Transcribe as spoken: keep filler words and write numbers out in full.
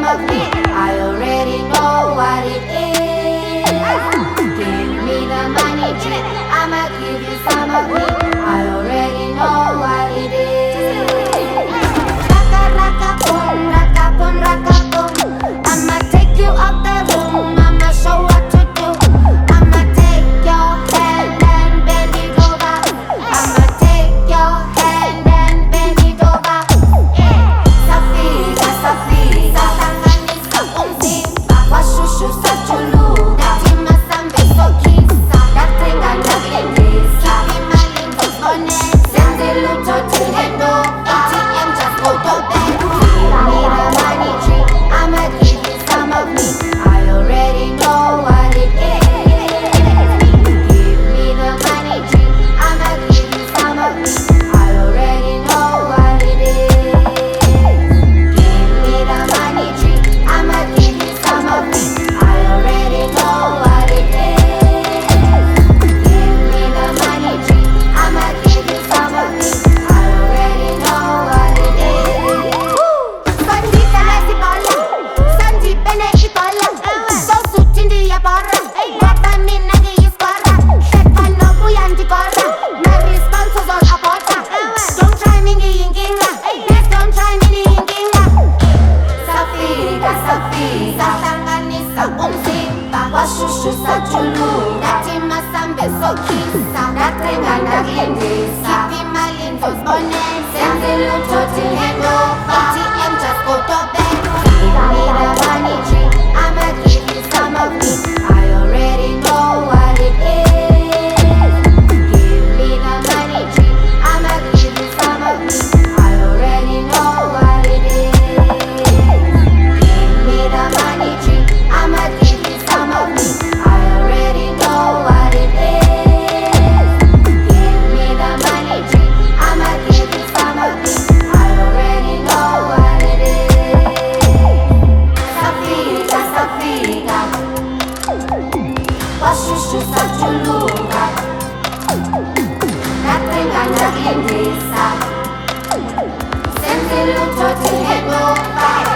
of me. I already know what it is. Give me the money tree, I'ma give you some of me. I already know what it is. Raka raka boom, raka boom, raka boom. I'ma take you up the room, I'ma show what to do. I'ma take your hand and bend it over. I'ma take your hand and bend it over. Safiga, safiga, tangani sa umzimba. Washushu sa chulu, natima sambe so kisa. Datrenga nagendisa, imalingo one. Send it luto to hand over. A T M just go to bed. Give me the money tree, I'ma give you some of me. I already know what it is. Give me the money tree, I'ma give you some of me. I already know what it is. Give me the money tree, I'ma give you some of me. I already know what it is. Give me the money tree, I'ma give you some of me. I already know what it is. Sanji pene si bola, Sanji pene si bola. So suchindi ya borra, guarda mi nagi iskora. Shekka no buyanti korra, my response is all aborta. Don't try mingi yinginga, please don't try mini yinginga. Safiga, safiga, tangani sa umzimba. Washushu sa chulu, natima sambe so kisa. Datrenga nagendisa, imalingo one. Send it luto till hand over. A T M just go to bed. Give me the money tree, I'ma give you some of me. I already know what it is. Give me the money tree, I'ma give you some of me. I already know what it is. Give me the money tree, I'ma give you some of me. I already know what it is. Give me the money tree, I'ma give you some of me. I already know what it is. Safiga, safiga, washushu sa chuluga. Datrenga nagendisa, send it luto till hand over.